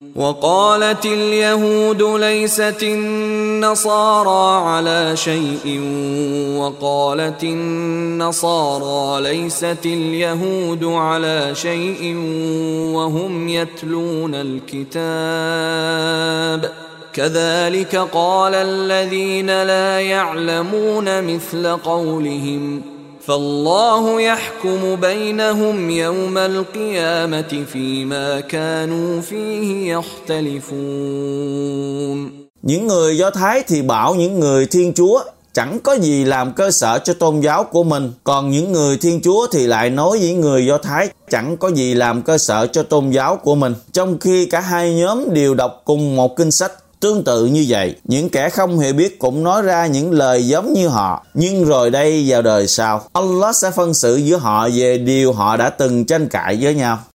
وقالت اليهود ليست النصارى على شيء وقالت النصارى ليست اليهود على شيء وهم يتلون الكتاب كذلك قال الذين لا يعلمون مثل قولهم فالله يحكم بينهم يوم القيامة فيما كانوا فيه يختلفون. Những người Do Thái thì bảo những người Thiên Chúa chẳng có gì làm cơ sở cho tôn giáo của mình, còn những người Thiên Chúa thì lại nói với người Do Thái chẳng có gì làm cơ sở cho tôn giáo của mình, trong khi cả hai nhóm đều đọc cùng một kinh sách. Tương tự như vậy, những kẻ không hề biết cũng nói ra những lời giống như họ, nhưng rồi đây vào đời sau, Allah sẽ phân xử giữa họ về điều họ đã từng tranh cãi với nhau.